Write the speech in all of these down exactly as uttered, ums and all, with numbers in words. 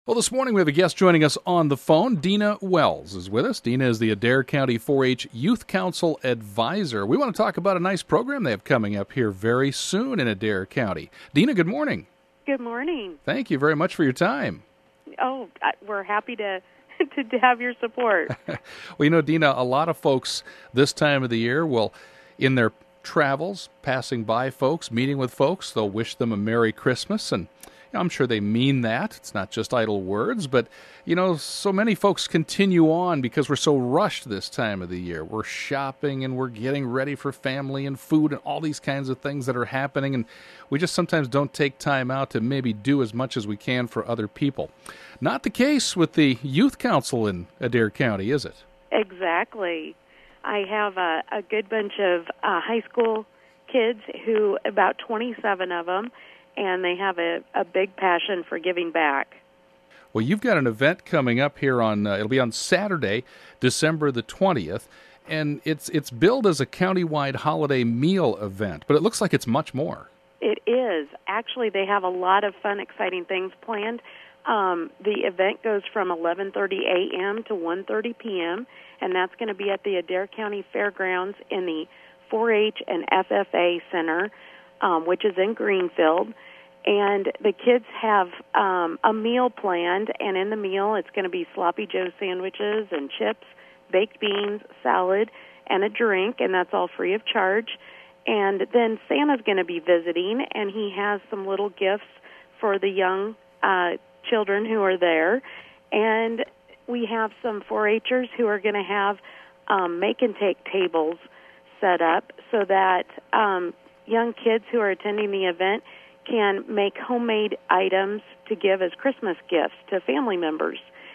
Well, this morning we have a guest joining us on the phone. Dina Wells is with us. Dina is the Adair County four H Youth Council Advisor. We want to talk about a nice program they have coming up here very soon in Adair County. Dina, good morning. Good morning. Thank you very much for your time. Oh, we're happy to to, to have your support. Well, you know, Dina, a lot of folks this time of the year will, in their travels, passing by folks, meeting with folks, they'll wish them a Merry Christmas, and I'm sure they mean that. It's not just idle words, but, you know, so many folks continue on because we're so rushed this time of the year. We're shopping and we're getting ready for family and food and all these kinds of things that are happening, and we just sometimes don't take time out to maybe do as much as we can for other people. Not the case with the Youth Council in Adair County, is it? Exactly. I have a, a good bunch of uh, high school kids who, about twenty-seven of them, and they have a, a big passion for giving back. Well, you've got an event coming up here on, uh, it'll be on Saturday, December the twentieth, and it's it's billed as a countywide holiday meal event, but it looks like it's much more. It is. Actually, they have a lot of fun, exciting things planned. Um, the event goes from eleven thirty a.m. to one thirty p.m., and that's going to be at the Adair County Fairgrounds in the four H and F F A Center, um, which is in Greenfield. And the kids have um, a meal planned, and in the meal it's going to be Sloppy Joe sandwiches and chips, baked beans, salad, and a drink, and that's all free of charge. And then Santa's going to be visiting, and he has some little gifts for the young uh, children who are there. And we have some four H'ers who are going to have um, make-and-take tables set up so that um, young kids who are attending the event can make homemade items to give as Christmas gifts to family members.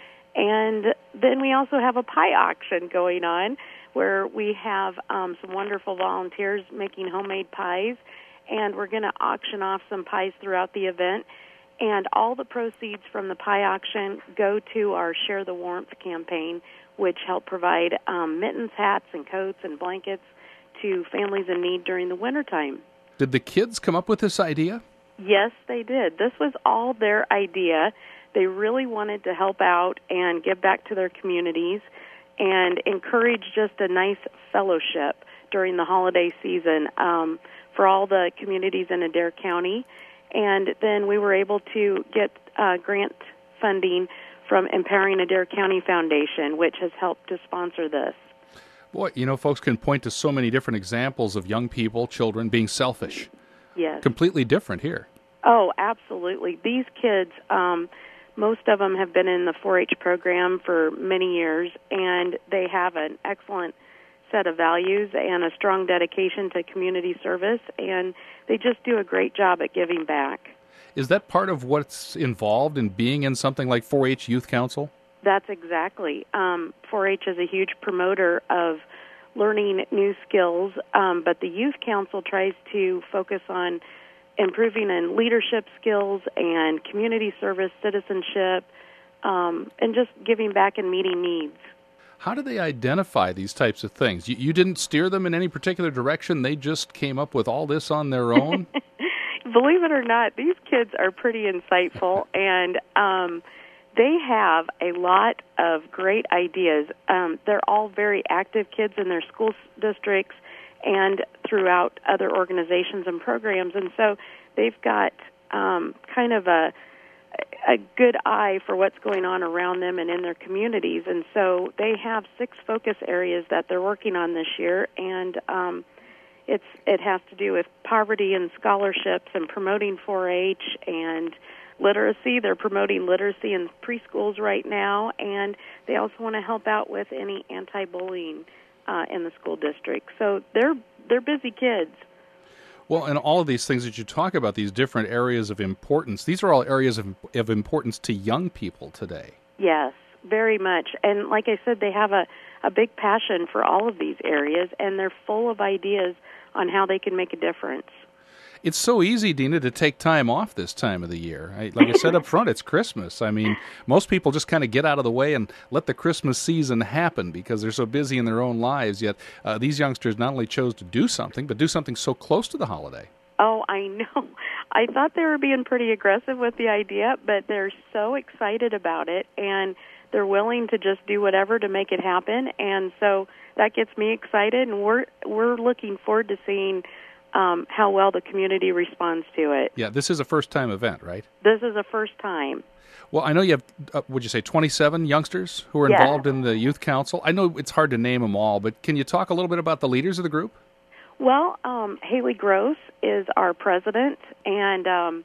And then we also have a pie auction going on where we have um, some wonderful volunteers making homemade pies, and we're going to auction off some pies throughout the event. And all the proceeds from the pie auction go to our Share the Warmth campaign, which help provide um, mittens, hats, and coats and blankets to families in need during the wintertime. Did the kids come up with this idea? Yes, they did. This was all their idea. They really wanted to help out and give back to their communities and encourage just a nice fellowship during the holiday season um, for all the communities in Adair County. And then we were able to get uh, grant funding from Empowering Adair County Foundation, which has helped to sponsor this. Boy, you know, folks can point to so many different examples of young people, children, being selfish. Yes. Completely different here. Oh, absolutely. These kids, um, most of them have been in the four H program for many years, and they have an excellent set of values and a strong dedication to community service, and they just do a great job at giving back. Is that part of what's involved in being in something like four H Youth Council? That's exactly. Um, four H is a huge promoter of learning new skills, um, but the Youth Council tries to focus on improving in leadership skills and community service, citizenship, um, and just giving back and meeting needs. How do they identify these types of things? You, you didn't steer them in any particular direction? They just came up with all this on their own? Believe it or not, these kids are pretty insightful, and um, they have a lot of great ideas. Um, they're all very active kids in their school districts and throughout other organizations and programs, and so they've got um, kind of a a good eye for what's going on around them and in their communities. And so they have six focus areas that they're working on this year, and um, it's it has to do with poverty and scholarships and promoting four H and literacy. They're promoting literacy in preschools right now, and they also want to help out with any anti-bullying uh, in the school district. So they're they're busy kids. Well, and all of these things that you talk about, these different areas of importance, these are all areas of, of importance to young people today. Yes, very much. And like I said, they have a, a big passion for all of these areas, and they're full of ideas on how they can make a difference. It's so easy, Dina, to take time off this time of the year. I, like I said up front, it's Christmas. I mean, most people just kind of get out of the way and let the Christmas season happen because they're so busy in their own lives. Yet uh, these youngsters not only chose to do something, but do something so close to the holiday. Oh, I know. I thought they were being pretty aggressive with the idea, but they're so excited about it, and they're willing to just do whatever to make it happen. And so that gets me excited, and we're we're looking forward to seeing um, how well the community responds to it. Yeah, this is a first-time event, right? This is a first time. Well, I know you have, uh, would you say, twenty-seven youngsters who are Yes. involved in the youth council. I know it's hard to name them all, but can you talk a little bit about the leaders of the group? Well, um, Haley Gross is our president, and um,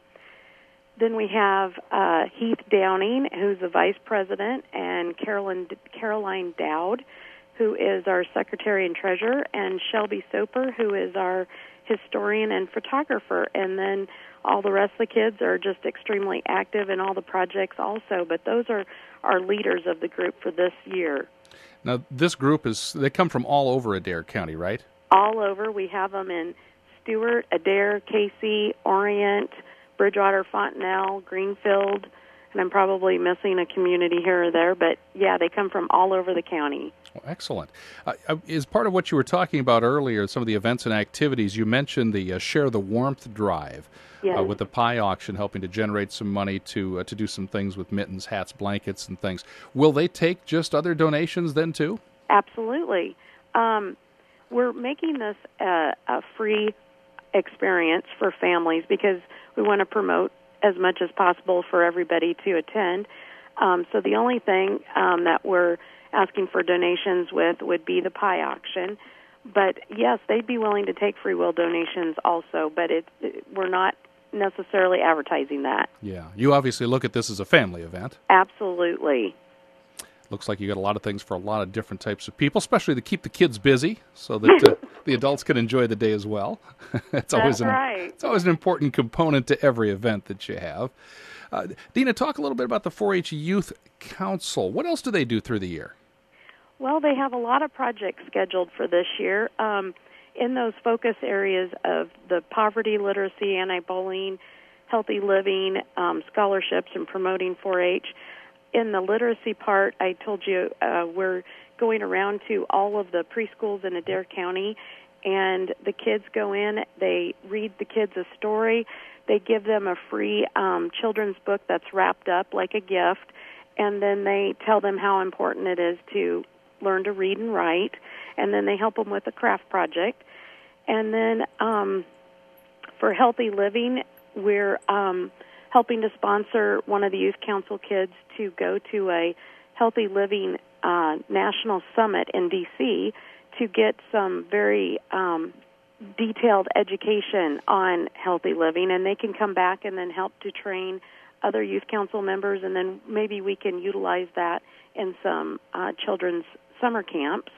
then we have uh, Heath Downing, who's the vice president, and Carolyn, Caroline Dowd, who is our secretary and treasurer, and Shelby Soper, who is our historian and photographer. And then all the rest of the kids are just extremely active in all the projects also, but those are our leaders of the group for this year. Now, this group is, they come from all over Adair County, right? All over. We have them in Stewart, Adair, Casey, Orient, Bridgewater, Fontenelle, Greenfield, and I'm probably missing a community here or there, but yeah, they come from all over the county. Well, excellent. Uh, as part of what you were talking about earlier, some of the events and activities, you mentioned the uh, Share the Warmth drive. Yes. Uh, with the pie auction helping to generate some money to uh, to do some things with mittens, hats, blankets, and things. Will they take just other donations then, too? Absolutely. Um, we're making this a, a free experience for families because we want to promote as much as possible for everybody to attend. Um, so the only thing um, that we're asking for donations with would be the pie auction. But, yes, they'd be willing to take free will donations also, but it, it, we're not necessarily advertising that. Yeah. You obviously look at this as a family event. Absolutely. Looks like you got a lot of things for a lot of different types of people, especially to keep the kids busy so that uh, the adults can enjoy the day as well. it's always That's an, right. It's always an important component to every event that you have. Uh, Dina, talk a little bit about the four H Youth Council. What else do they do through the year? Well, they have a lot of projects scheduled for this year. Um, in those focus areas of the poverty, literacy, anti-bullying, healthy living, um, scholarships, and promoting four H. In the literacy part, I told you uh, we're going around to all of the preschools in Adair County, and the kids go in, they read the kids a story, they give them a free um, children's book that's wrapped up like a gift, and then they tell them how important it is to learn to read and write, and then they help them with a craft project. And then um, for healthy living, we're um, helping to sponsor one of the youth council kids to go to a healthy living uh, national summit in D C to get some very um, detailed education on healthy living, and they can come back and then help to train other youth council members, and then maybe we can utilize that in some uh, children's summer camps.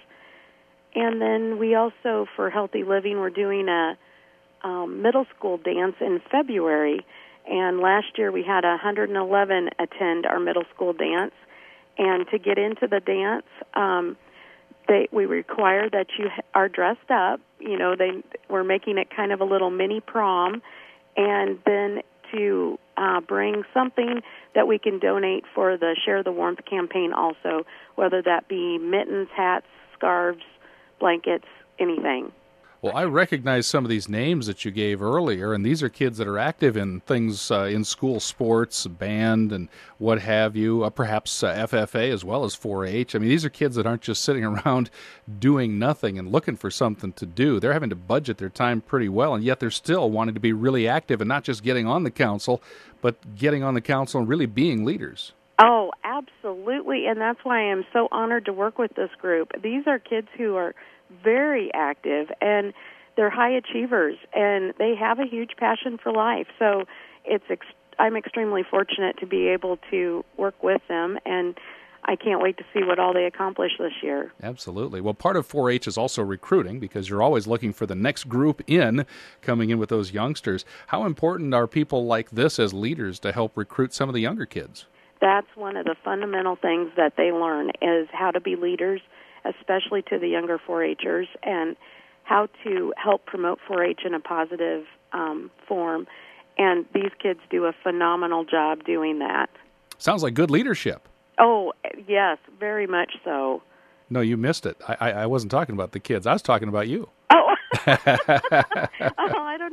And then we also, for healthy living, we're doing a um, middle school dance in February. And last year we had one hundred eleven attend our middle school dance. And to get into the dance, um, they, we require that you are dressed up. You know, they we're making it kind of a little mini prom. And then to uh, bring something that we can donate for the Share the Warmth campaign also, whether that be mittens, hats, scarves, blankets, anything. Well, I recognize some of these names that you gave earlier, and these are kids that are active in things uh, in school sports, band, and what have you, uh, perhaps uh, F F A as well as four H. I mean, these are kids that aren't just sitting around doing nothing and looking for something to do. They're having to budget their time pretty well, and yet they're still wanting to be really active and not just getting on the council, but getting on the council and really being leaders. Oh, absolutely, and that's why I am so honored to work with this group. These are kids who are very active, and they're high achievers, and they have a huge passion for life. So it's ex- I'm extremely fortunate to be able to work with them, and I can't wait to see what all they accomplish this year. Absolutely. Well, part of four H is also recruiting, because you're always looking for the next group in, coming in with those youngsters. How important are people like this as leaders to help recruit some of the younger kids? That's one of the fundamental things that they learn is how to be leaders, especially to the younger four H'ers, and how to help promote four H in a positive um, form. And these kids do a phenomenal job doing that. Sounds like good leadership. Oh, yes, very much so. No, you missed it. I, I, I wasn't talking about the kids. I was talking about you. Oh. oh, I don't know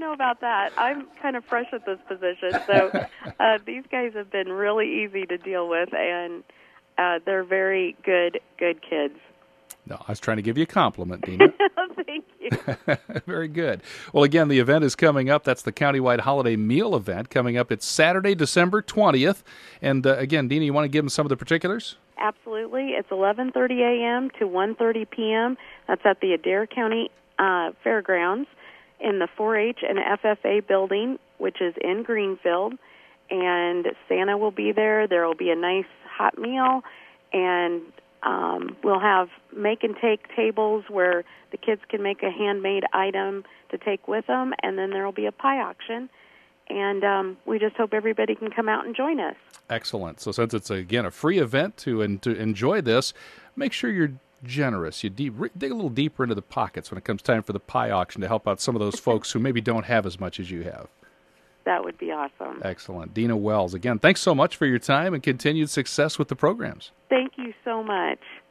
know about that. I'm kind of fresh at this position, so uh, these guys have been really easy to deal with, and uh, they're very good, good kids. No, I was trying to give you a compliment, Dina. Thank you. Very good. Well, again, the event is coming up. That's the countywide holiday meal event coming up. It's Saturday, December twentieth. And uh, again, Dina, you want to give them some of the particulars? Absolutely. It's eleven thirty a.m. to one thirty p.m. That's at the Adair County uh, Fairgrounds in the four H and F F A building, which is in Greenfield. And Santa will be there. There will be a nice hot meal, and um, we'll have make-and-take tables where the kids can make a handmade item to take with them, and then there will be a pie auction. And um, we just hope everybody can come out and join us. Excellent. So since it's, again, a free event to, and to enjoy this, make sure you're generous. You deep, dig a little deeper into the pockets when it comes time for the pie auction to help out some of those folks who maybe don't have as much as you have. That would be awesome. Excellent. Dina Wells, again, thanks so much for your time and continued success with the programs. Thank you so much.